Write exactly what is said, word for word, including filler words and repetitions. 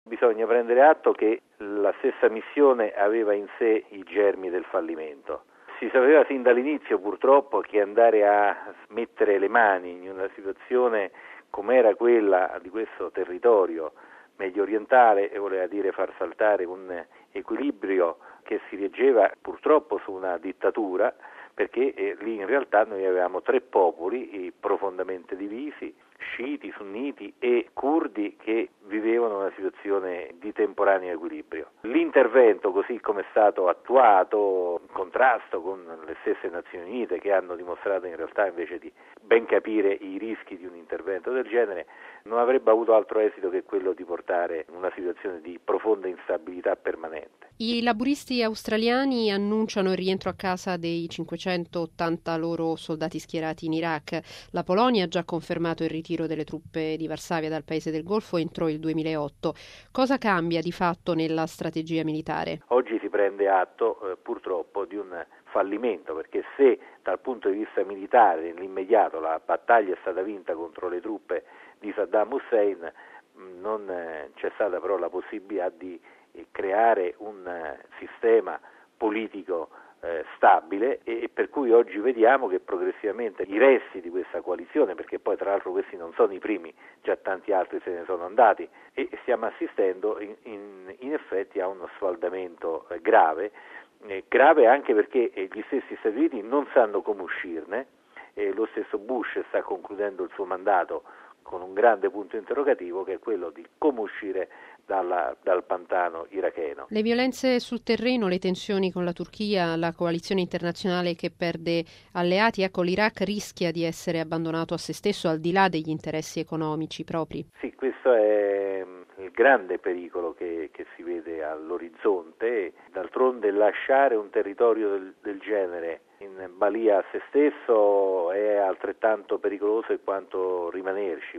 Bisogna prendere atto che la stessa missione aveva in sé i germi del fallimento. Si sapeva sin dall'inizio purtroppo che andare a mettere le mani in una situazione come era quella di questo territorio medio orientale e voleva dire far saltare un equilibrio che si reggeva purtroppo su una dittatura, perché eh, lì in realtà noi avevamo tre popoli eh, profondamente divisi, sciiti, sunniti e curdi, che vivevano una situazione di temporaneo equilibrio. L'intervento, così come è stato attuato, in contrasto con le stesse Nazioni Unite, che hanno dimostrato in realtà invece di ben capire i rischi di un intervento del genere, non avrebbe avuto altro esito che quello di portare una situazione di profonda instabilità permanente. I laburisti australiani annunciano il rientro a casa dei cinquecentottanta loro soldati schierati in Iraq. La Polonia ha già confermato il ritiro delle truppe di Varsavia dal paese del Golfo entro il duemilaotto. Cosa cambia di fatto nella strategia militare? Oggi si prende atto eh, purtroppo di un fallimento, perché se dal punto di vista militare nell'immediato la battaglia è stata vinta contro le truppe di Saddam Hussein, non eh, c'è stata però la possibilità di eh, creare un eh, sistema politico eh, stabile, e per cui oggi vediamo che progressivamente i resti di questa coalizione, perché poi tra l'altro questi non sono i primi, già tanti altri se ne sono andati, e stiamo assistendo in, in, in effetti a uno sfaldamento eh, grave, eh, grave anche perché eh, gli stessi Stati Uniti non sanno come uscirne, eh, lo stesso Bush sta concludendo il suo mandato con un grande punto interrogativo, che è quello di come uscire dalla, dal pantano iracheno. Le violenze sul terreno, le tensioni con la Turchia, la coalizione internazionale che perde alleati, ecco, l'Iraq rischia di essere abbandonato a se stesso al di là degli interessi economici propri. Sì, questo è il grande pericolo che, che si vede all'orizzonte. D'altronde lasciare un territorio del, del genere in balia a se stesso è altrettanto pericoloso quanto rimanerci.